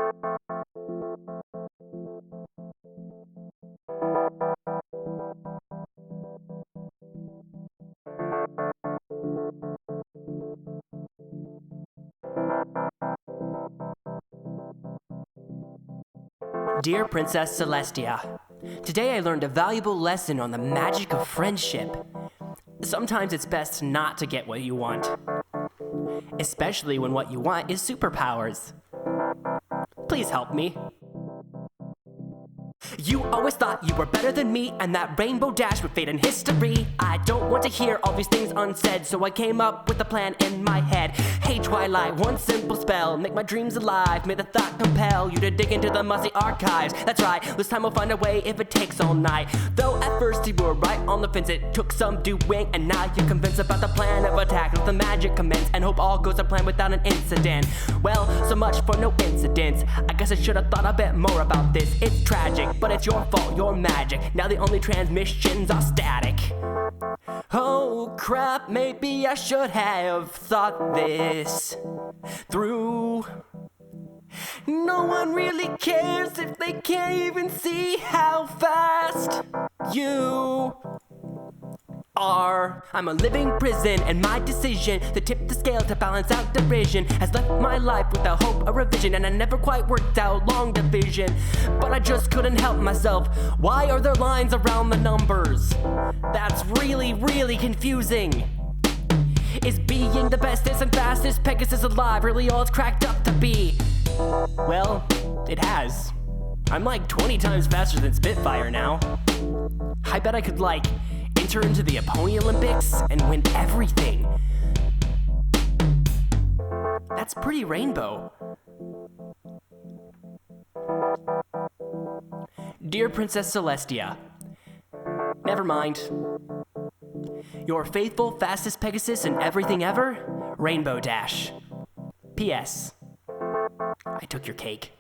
Dear Princess Celestia, today I learned a valuable lesson on the magic of friendship. Sometimes it's best not to get what you want, especially when what you want is superpowers. Please help me. You always thought you were better than me, and that Rainbow Dash would fade in history. I don't want to hear all these things unsaid, so I came up with a plan in my head. Hey Twilight, one simple spell, make my dreams alive. May the thought compel you to dig into the musty archives. That's right, this time we'll find a way if it takes all night. Though at first you were right on the fence, it took some doing, and now you're convinced about the plan of attack. Let the magic commence, and hope all goes to plan without an incident. Well, so much for no incidents. I guess I should have thought a bit more about this. It's tragic, but it's your fault, your magic. Now the only transmissions are static. Oh crap, maybe I should have thought this through. No one really cares if they can't even see how fast you are. I'm a living prison, and my decision to tip the scale to balance out division has left my life without hope or revision, and I never quite worked out long division, but I just couldn't help myself. Why are there lines around the numbers? That's really, really confusing. Is being the bestest and fastest Pegasus alive really all it's cracked up to be? Well, it has. I'm like 20 times faster than Spitfire now. I bet I could enter into the Pony Olympics and win everything. That's pretty rainbow. Dear Princess Celestia, never mind. Your faithful, fastest Pegasus and everything ever, Rainbow Dash. P.S. I took your cake.